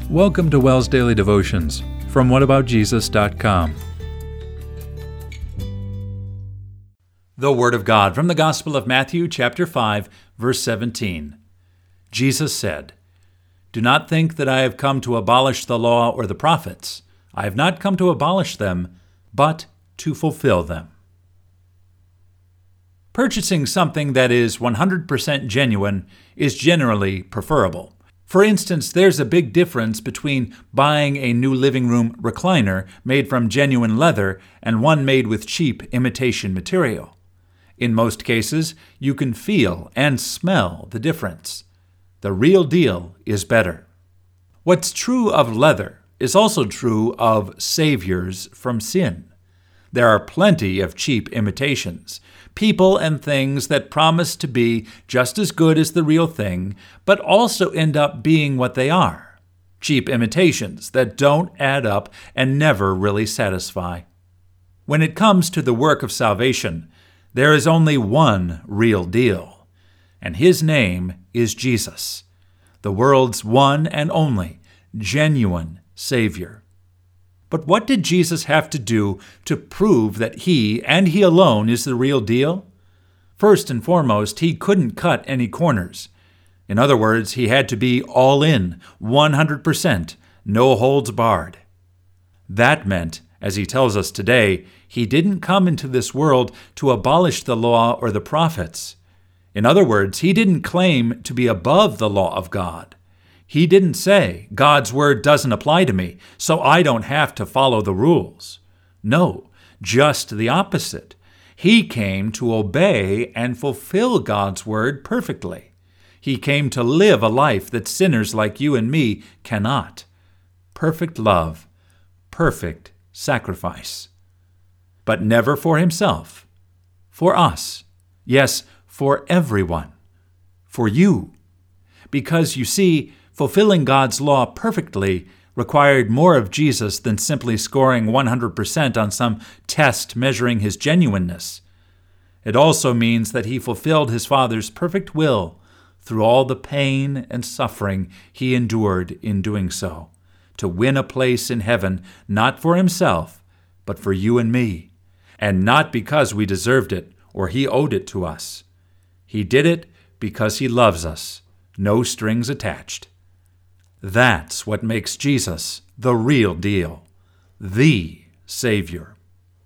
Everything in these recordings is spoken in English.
Welcome to WELS Daily Devotions from whataboutjesus.com. The Word of God from the Gospel of Matthew, chapter 5, verse 17. Jesus said, "Do not think that I have come to abolish the law or the prophets. I have not come to abolish them, but to fulfill them." Purchasing something that is 100% genuine is generally preferable. For instance, there's a big difference between buying a new living room recliner made from genuine leather and one made with cheap imitation material. In most cases, you can feel and smell the difference. The real deal is better. What's true of leather is also true of saviors from sin. There are plenty of cheap imitations, people and things that promise to be just as good as the real thing, but also end up being what they are. Cheap imitations that don't add up and never really satisfy. When it comes to the work of salvation, there is only one real deal, and his name is Jesus, the world's one and only genuine Savior. But what did Jesus have to do to prove that he, and he alone, is the real deal? First and foremost, he couldn't cut any corners. In other words, he had to be all in, 100%, no holds barred. That meant, as he tells us today, he didn't come into this world to abolish the law or the prophets. In other words, he didn't claim to be above the law of God. He didn't say, God's word doesn't apply to me, so I don't have to follow the rules. No, just the opposite. He came to obey and fulfill God's word perfectly. He came to live a life that sinners like you and me cannot. Perfect love, perfect sacrifice. But never for himself. For us. Yes, for everyone. For you. Because, you see, fulfilling God's law perfectly required more of Jesus than simply scoring 100% on some test measuring his genuineness. It also means that he fulfilled his Father's perfect will through all the pain and suffering he endured in doing so, to win a place in heaven not for himself, but for you and me, and not because we deserved it or he owed it to us. He did it because he loves us, no strings attached. That's what makes Jesus the real deal, the Savior.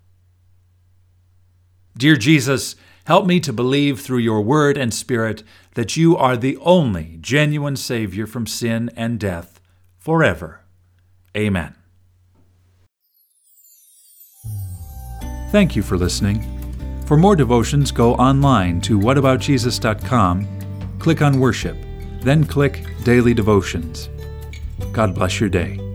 Dear Jesus, help me to believe through your word and spirit that you are the only genuine Savior from sin and death forever. Amen. Thank you for listening. For more devotions, go online to whataboutjesus.com, click on Worship, then click Daily Devotions. God bless your day.